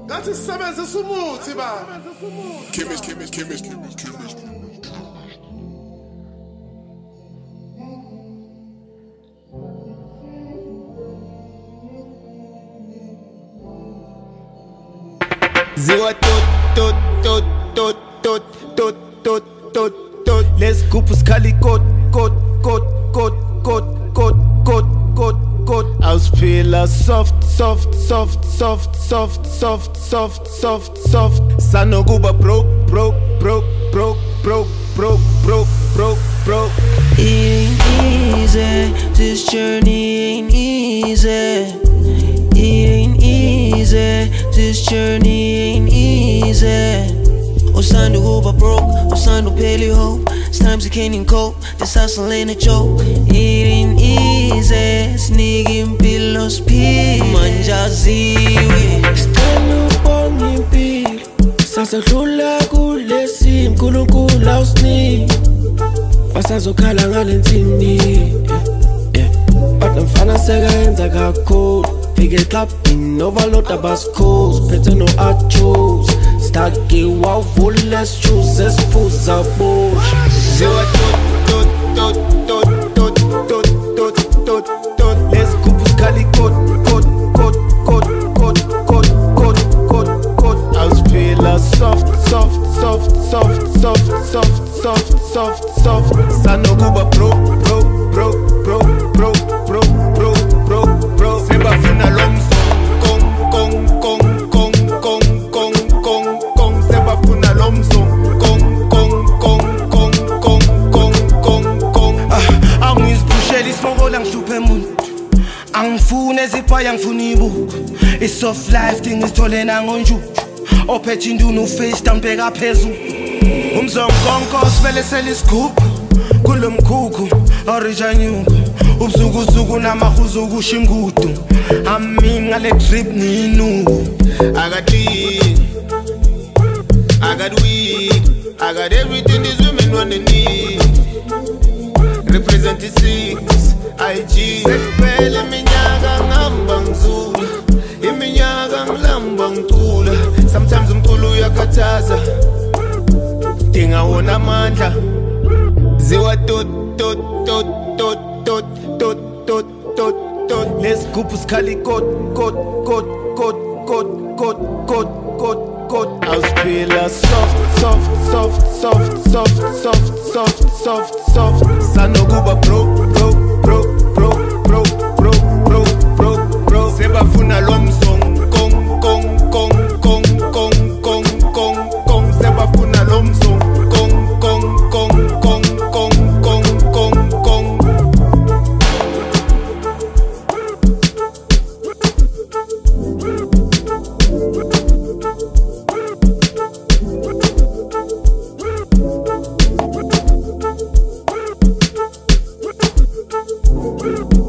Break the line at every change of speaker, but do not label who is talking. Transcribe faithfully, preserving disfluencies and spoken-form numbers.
Ngathi sisebenzisa umuthi baba.
Chemist, chemist, chemist, chemist, chemist.
Ziwa tot tot tot tot tot tot tot tot tot. Let's go puskali kot kot kot kot kot kot kot kot kot. Ausfehler soft soft soft soft soft soft soft soft soft. Sanokuba broke broke broke broke broke broke broke broke broke.
It ain't easy, this journey ain't easy. It ain't easy, this journey ain't easy. Usando over broke, usando peli hope. It's times I can't even cope, this hustle ain't a joke. It ain't easy, sneaking pillows pee. Manjaziwe
Stelo bongi mpilo Sasadlula kulesi mkulunkulu awusini Basazokhala ngalensini But mfana sekayenza kakhulu Fike clubbing, overload abaskos Phethe no achos Staki wawuvula let's choose Esiphuza bush
Ziwa tot tot tot tot tot tot tot tot. Let's go puskali kot kot kot kot kot kot kot kot kot. Ausfehler soft soft soft soft soft soft soft soft soft. Sanokuba bro bro bro bro bro bro bro bro bro. Sebafuna lomso kong kong kong kong kong kong kong kong. Sebafuna lomso kong kong kong kong kong kong kong kong.
Ah, angiziphushela isibokola ngihluphe umuntu Angifune ezipaya ngifuna ibuko I-soft life thing isithole nangonjuju Ophethe induna uface dampeka phezulu Umzonkonko sivele selisigubhu Kulo mkhukhu orija nyuku Ubusuku usuku namahuzu kusho ingudu Amini ngale trip ninuku
I got lean, I got weed, I got everything these women wanna need. Represent the six, I G. Sekupele iminyaka ngihamba ngizula, iminyaka ngilamba ngicula. Sometimes umculo uyakhathaza, dinga wona amandla. Ziwa tot tot tot tot tot tot tot tot tot. Let's go puskali kot kot kot kot kot kot kot kot kot. Ausfehler soft soft soft soft soft soft soft soft soft. Sanokuba bro bro bro bro bro bro bro bro bro. Sebafuna lomsong kong kong kong kong kong kong kong kong. Sebafuna lomsong kong kong kong kong kong kong kong kong.
We'll be right back.